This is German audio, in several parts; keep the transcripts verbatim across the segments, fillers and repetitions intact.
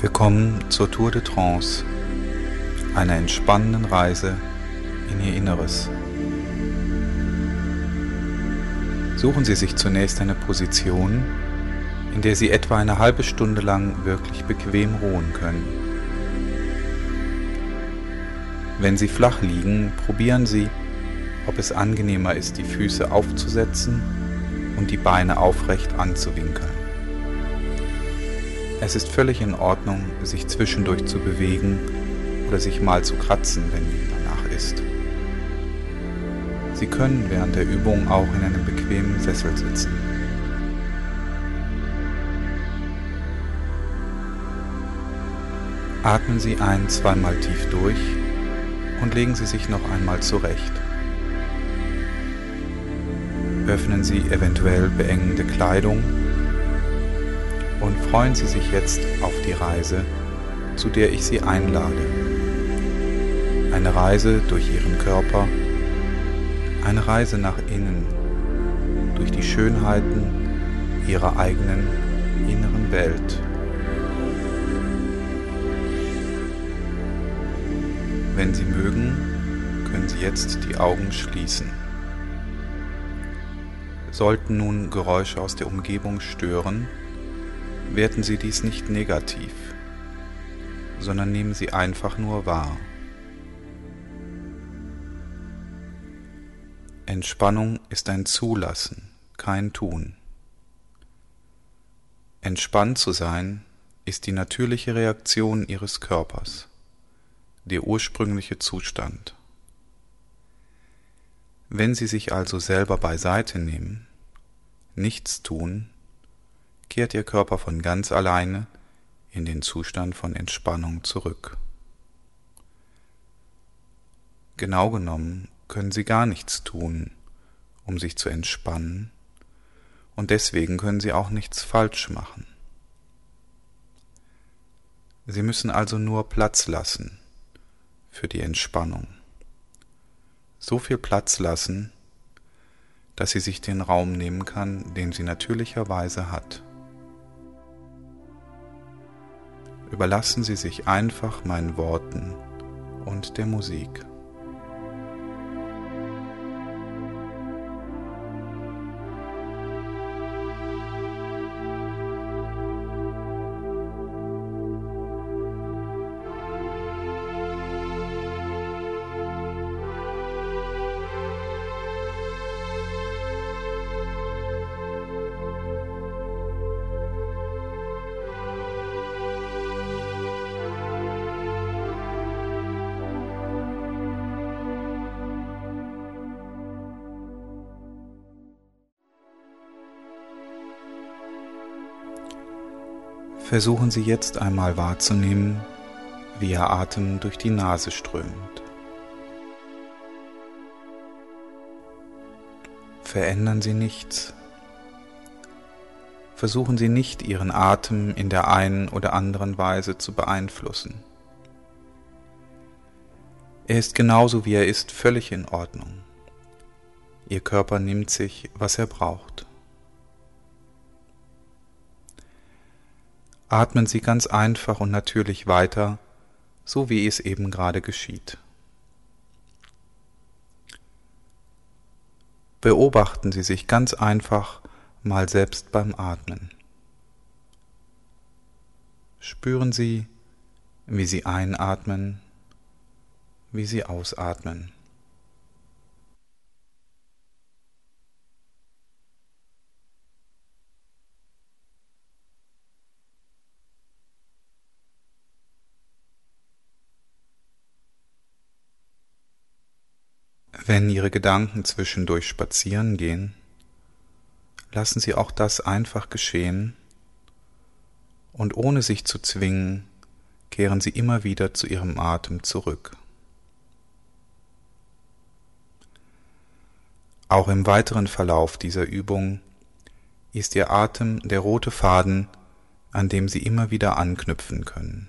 Willkommen zur Tour de Trance, einer entspannenden Reise in Ihr Inneres. Suchen Sie sich zunächst eine Position, in der Sie etwa eine halbe Stunde lang wirklich bequem ruhen können. Wenn Sie flach liegen, probieren Sie, ob es angenehmer ist, die Füße aufzusetzen und die Beine aufrecht anzuwinkeln. Es ist völlig in Ordnung, sich zwischendurch zu bewegen oder sich mal zu kratzen, wenn Ihnen danach ist. Sie können während der Übung auch in einem bequemen Sessel sitzen. Atmen Sie ein-, zweimal tief durch und legen Sie sich noch einmal zurecht. Öffnen Sie eventuell beengende Kleidung und freuen Sie sich jetzt auf die Reise, zu der ich Sie einlade. Eine Reise durch Ihren Körper, eine Reise nach innen, durch die Schönheiten Ihrer eigenen inneren Welt. Wenn Sie mögen, können Sie jetzt die Augen schließen. Sollten nun Geräusche aus der Umgebung stören, werten Sie dies nicht negativ, sondern nehmen Sie einfach nur wahr. Entspannung ist ein Zulassen, kein Tun. Entspannt zu sein ist die natürliche Reaktion Ihres Körpers, der ursprüngliche Zustand. Wenn Sie sich also selber beiseite nehmen, nichts tun, kehrt Ihr Körper von ganz alleine in den Zustand von Entspannung zurück. Genau genommen können Sie gar nichts tun, um sich zu entspannen, und deswegen können Sie auch nichts falsch machen. Sie müssen also nur Platz lassen für die Entspannung. So viel Platz lassen, dass sie sich den Raum nehmen kann, den sie natürlicherweise hat. Überlassen Sie sich einfach meinen Worten und der Musik. Versuchen Sie jetzt einmal wahrzunehmen, wie Ihr Atem durch die Nase strömt. Verändern Sie nichts. Versuchen Sie nicht, Ihren Atem in der einen oder anderen Weise zu beeinflussen. Er ist genauso wie er ist völlig in Ordnung. Ihr Körper nimmt sich, was er braucht. Atmen Sie ganz einfach und natürlich weiter, so wie es eben gerade geschieht. Beobachten Sie sich ganz einfach mal selbst beim Atmen. Spüren Sie, wie Sie einatmen, wie Sie ausatmen. Wenn Ihre Gedanken zwischendurch spazieren gehen, lassen Sie auch das einfach geschehen und ohne sich zu zwingen, kehren Sie immer wieder zu Ihrem Atem zurück. Auch im weiteren Verlauf dieser Übung ist Ihr Atem der rote Faden, an dem Sie immer wieder anknüpfen können.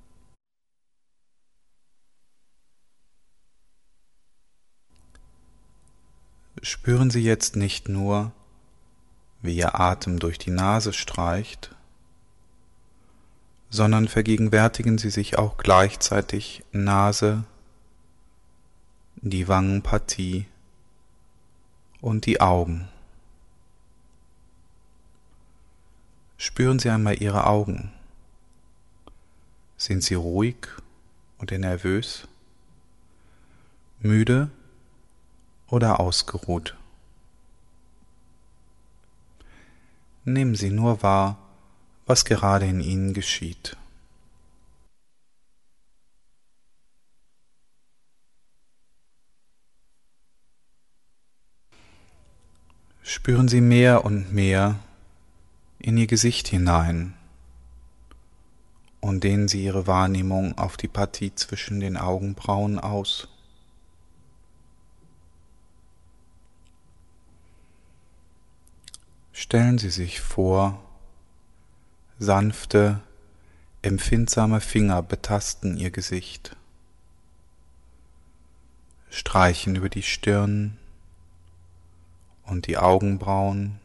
Spüren Sie jetzt nicht nur, wie Ihr Atem durch die Nase streicht, sondern vergegenwärtigen Sie sich auch gleichzeitig Nase, die Wangenpartie und die Augen. Spüren Sie einmal Ihre Augen. Sind sie ruhig oder nervös, müde oder ausgeruht? Nehmen Sie nur wahr, was gerade in ihnen geschieht. Spüren Sie mehr und mehr in Ihr Gesicht hinein und dehnen Sie Ihre Wahrnehmung auf die Partie zwischen den Augenbrauen aus. Stellen Sie sich vor, sanfte, empfindsame Finger betasten Ihr Gesicht, streichen über die Stirn und die Augenbrauen,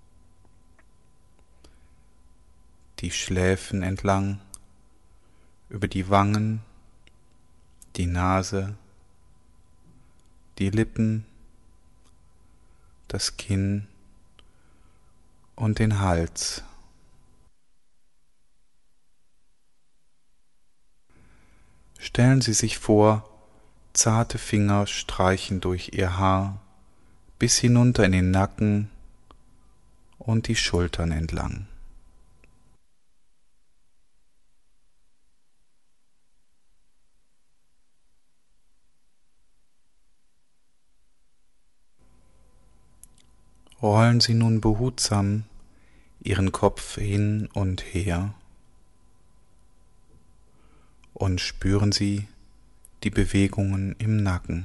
die Schläfen entlang, über die Wangen, die Nase, die Lippen, das Kinn und den Hals. Stellen Sie sich vor, zarte Finger streichen durch Ihr Haar bis hinunter in den Nacken und die Schultern entlang. Rollen Sie nun behutsam Ihren Kopf hin und her und spüren Sie die Bewegungen im Nacken.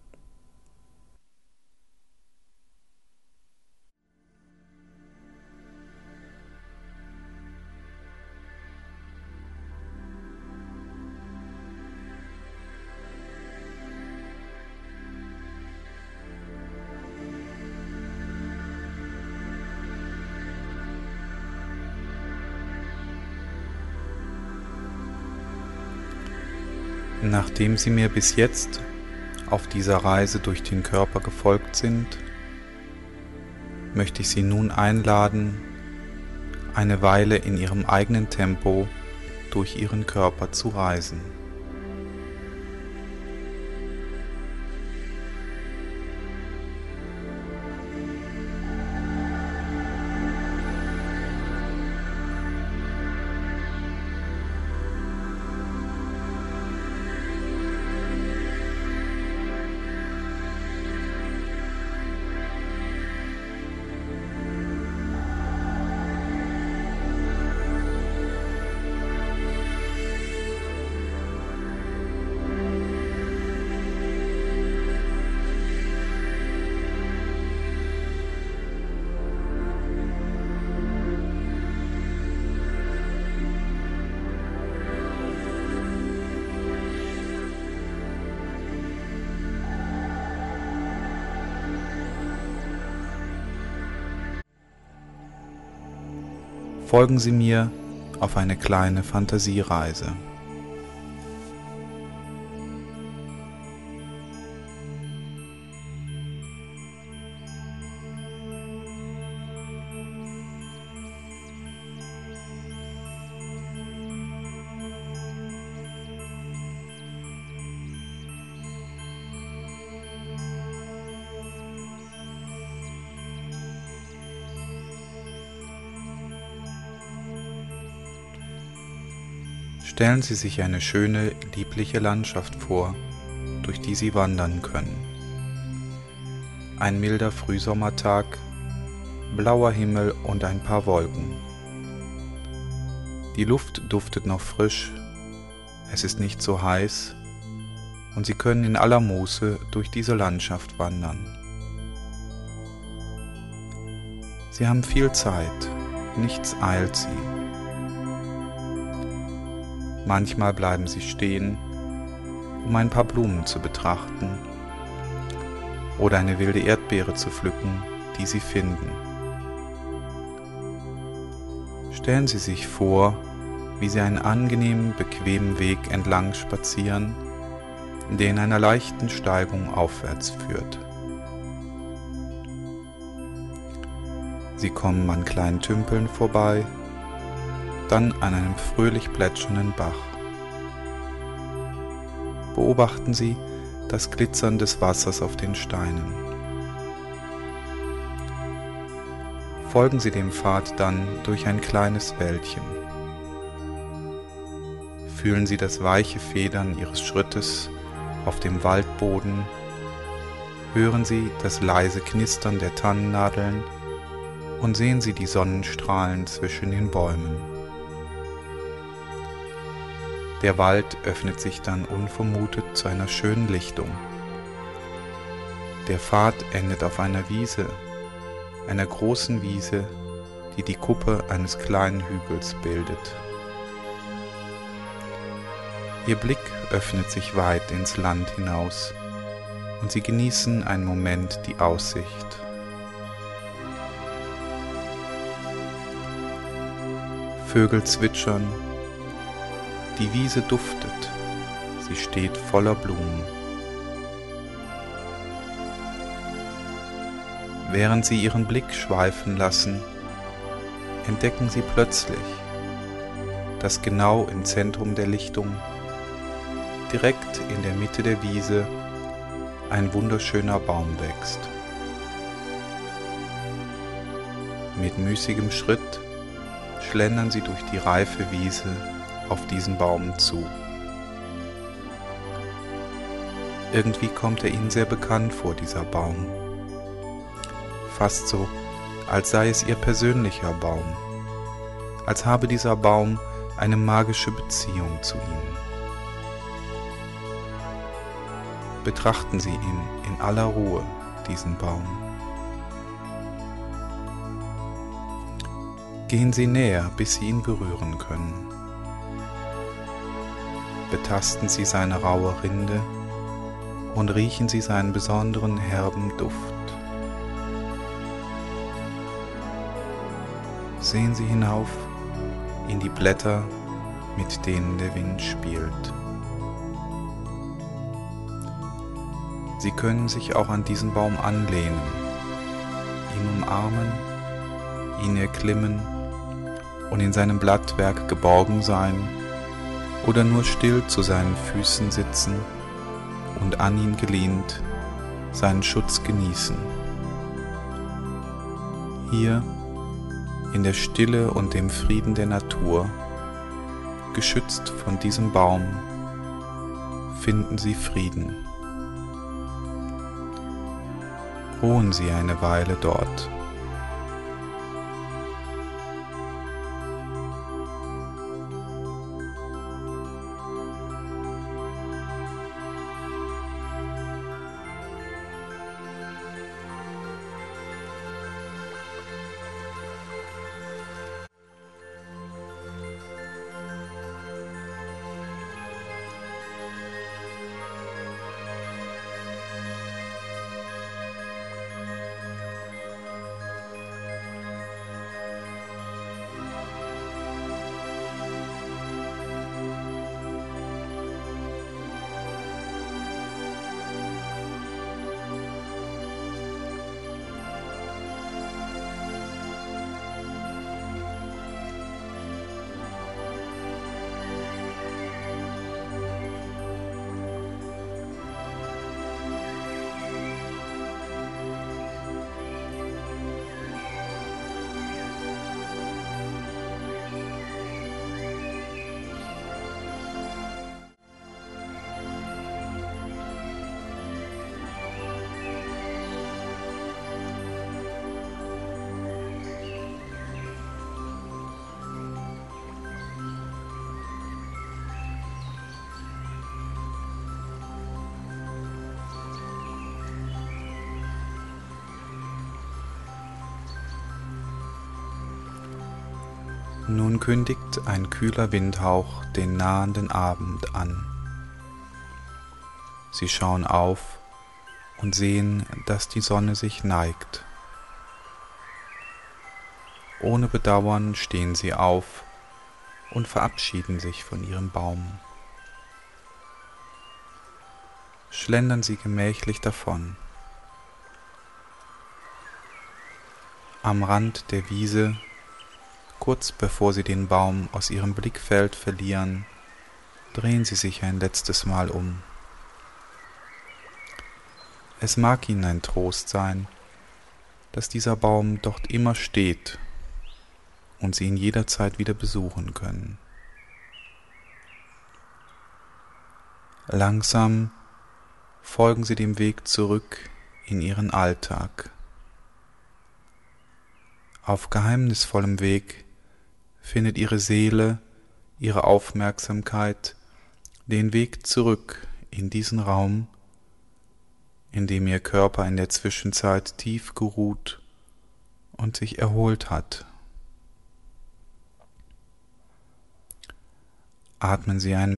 Nachdem Sie mir bis jetzt auf dieser Reise durch den Körper gefolgt sind, möchte ich Sie nun einladen, eine Weile in Ihrem eigenen Tempo durch Ihren Körper zu reisen. Folgen Sie mir auf eine kleine Fantasiereise. Stellen Sie sich eine schöne, liebliche Landschaft vor, durch die Sie wandern können. Ein milder Frühsommertag, blauer Himmel und ein paar Wolken. Die Luft duftet noch frisch, es ist nicht so heiß und Sie können in aller Muße durch diese Landschaft wandern. Sie haben viel Zeit, nichts eilt Sie. Manchmal bleiben Sie stehen, um ein paar Blumen zu betrachten oder eine wilde Erdbeere zu pflücken, die Sie finden. Stellen Sie sich vor, wie sie einen angenehmen, bequemen Weg entlang spazieren, der in einer leichten Steigung aufwärts führt. Sie kommen an kleinen Tümpeln vorbei, dann an einem fröhlich plätschernden Bach. Beobachten Sie das Glitzern des Wassers auf den Steinen. Folgen Sie dem Pfad dann durch ein kleines Wäldchen. Fühlen Sie das weiche Federn Ihres Schrittes auf dem Waldboden, hören Sie das leise Knistern der Tannennadeln und sehen Sie die Sonnenstrahlen zwischen den Bäumen. Der Wald öffnet sich dann unvermutet zu einer schönen Lichtung. Der Pfad endet auf einer Wiese, einer großen Wiese, die die Kuppe eines kleinen Hügels bildet. Ihr Blick öffnet sich weit ins Land hinaus und Sie genießen einen Moment die Aussicht. Vögel zwitschern, die Wiese duftet, sie steht voller Blumen. Während Sie Ihren Blick schweifen lassen, entdecken Sie plötzlich, dass genau im Zentrum der Lichtung, direkt in der Mitte der Wiese, ein wunderschöner Baum wächst. Mit müßigem Schritt schlendern Sie durch die reife Wiese auf diesen Baum zu. Irgendwie kommt er Ihnen sehr bekannt vor, dieser Baum. Fast so, als sei es Ihr persönlicher Baum, als habe dieser Baum eine magische Beziehung zu Ihnen. Betrachten Sie ihn in aller Ruhe, diesen Baum. Gehen Sie näher, bis Sie ihn berühren können. Betasten Sie seine raue Rinde und riechen Sie seinen besonderen herben Duft. Sehen Sie hinauf in die Blätter, mit denen der Wind spielt. Sie können sich auch an diesen Baum anlehnen, ihn umarmen, ihn erklimmen und in seinem Blattwerk geborgen sein oder nur still zu seinen Füßen sitzen und an ihn gelehnt seinen Schutz genießen. Hier in der Stille und dem Frieden der Natur, geschützt von diesem Baum, finden Sie Frieden. Ruhen Sie eine Weile dort. Nun kündigt ein kühler Windhauch den nahenden Abend an. Sie schauen auf und sehen, dass die Sonne sich neigt. Ohne Bedauern stehen sie auf und verabschieden sich von ihrem Baum. Schlendern sie gemächlich davon. Am Rand der Wiese, kurz bevor sie den Baum aus ihrem Blickfeld verlieren, drehen sie sich ein letztes Mal um. Es mag ihnen ein Trost sein, dass dieser Baum dort immer steht und sie ihn jederzeit wieder besuchen können. Langsam folgen sie dem Weg zurück in ihren Alltag. Auf geheimnisvollem Weg findet ihre Seele, ihre Aufmerksamkeit den Weg zurück in diesen Raum, in dem ihr Körper in der Zwischenzeit tief geruht und sich erholt hat. Atmen Sie ein.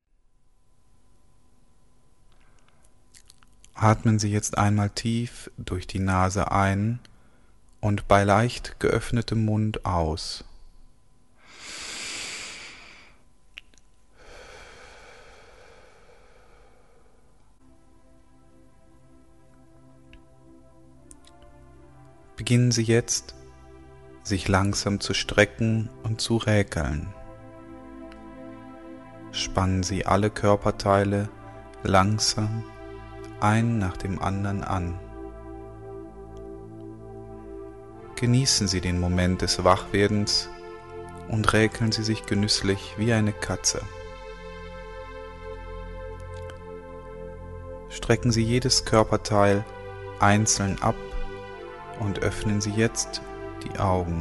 Atmen Sie jetzt einmal tief durch die Nase ein und bei leicht geöffnetem Mund aus. Beginnen Sie jetzt, sich langsam zu strecken und zu räkeln. Spannen Sie alle Körperteile langsam ein nach dem anderen an. Genießen Sie den Moment des Wachwerdens und räkeln Sie sich genüsslich wie eine Katze. Strecken Sie jedes Körperteil einzeln ab und öffnen Sie jetzt die Augen.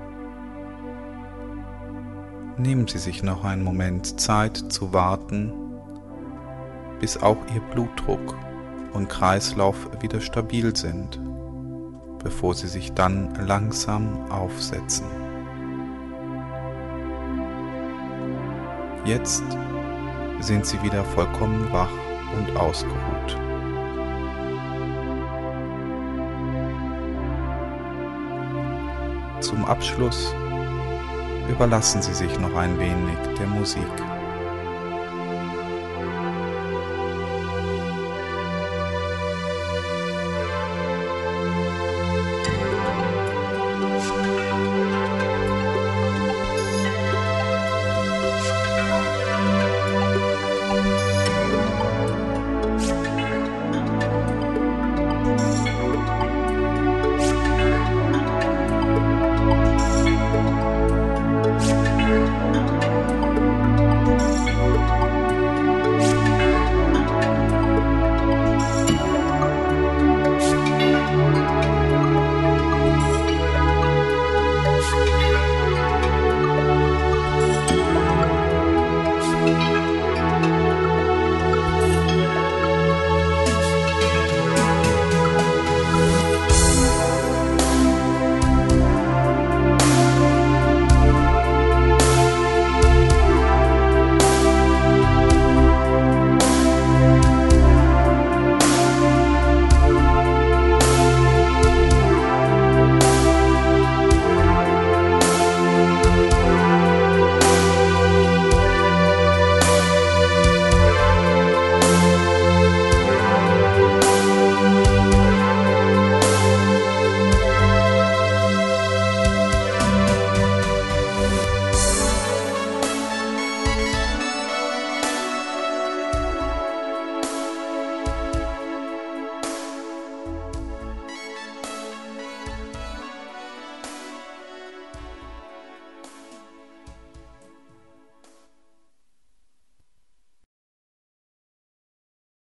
Nehmen Sie sich noch einen Moment Zeit zu warten, bis auch Ihr Blutdruck und Kreislauf wieder stabil sind, bevor Sie sich dann langsam aufsetzen. Jetzt sind Sie wieder vollkommen wach und ausgeruht. Zum Abschluss überlassen Sie sich noch ein wenig der Musik. Musik